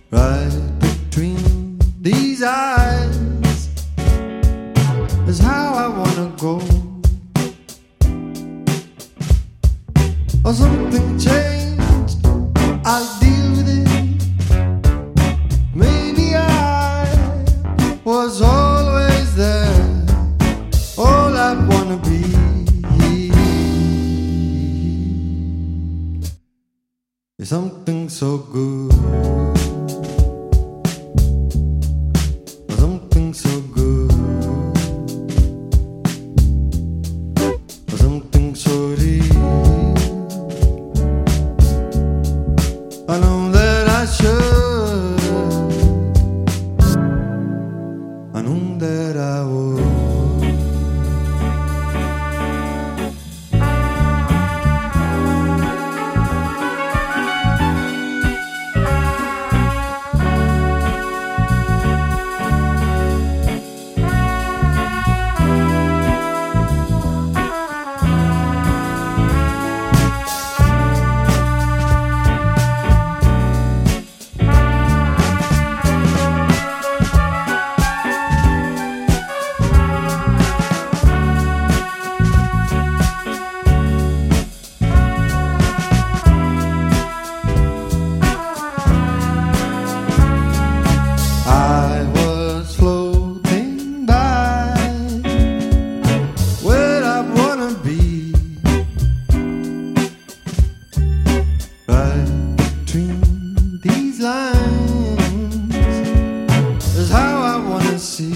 Right between these eyes is how I wanna go. Or something changed, I'll deal with it. Maybe I was always there, all I wanna be is something so good. Something so good, something so real. I know that I should, I know that I would. I was floating by where I wanna be, right between these lines is how I wanna see.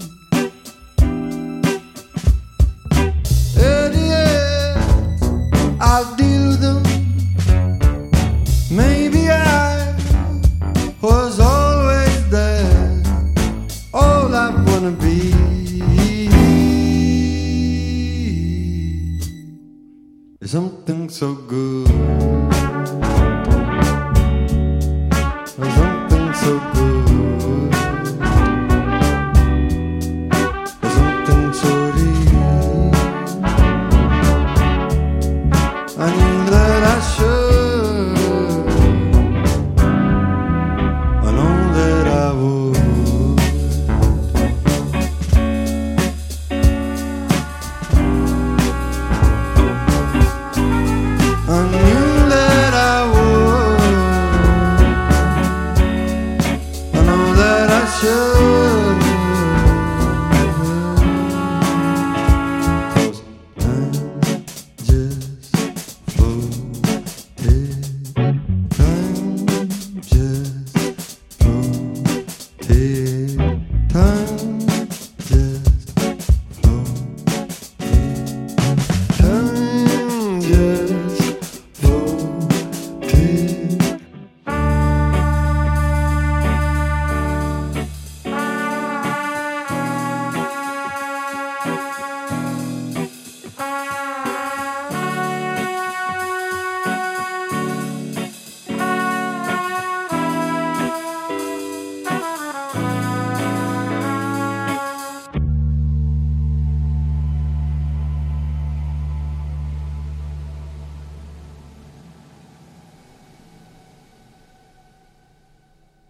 Idiots, I'll deal with them. Maybe I was always there, all I wanna be is something so good, something so good, something so real. I knew that I should, I know that I would. I knew that I would, I know that I should. 'Cause time just floated, time just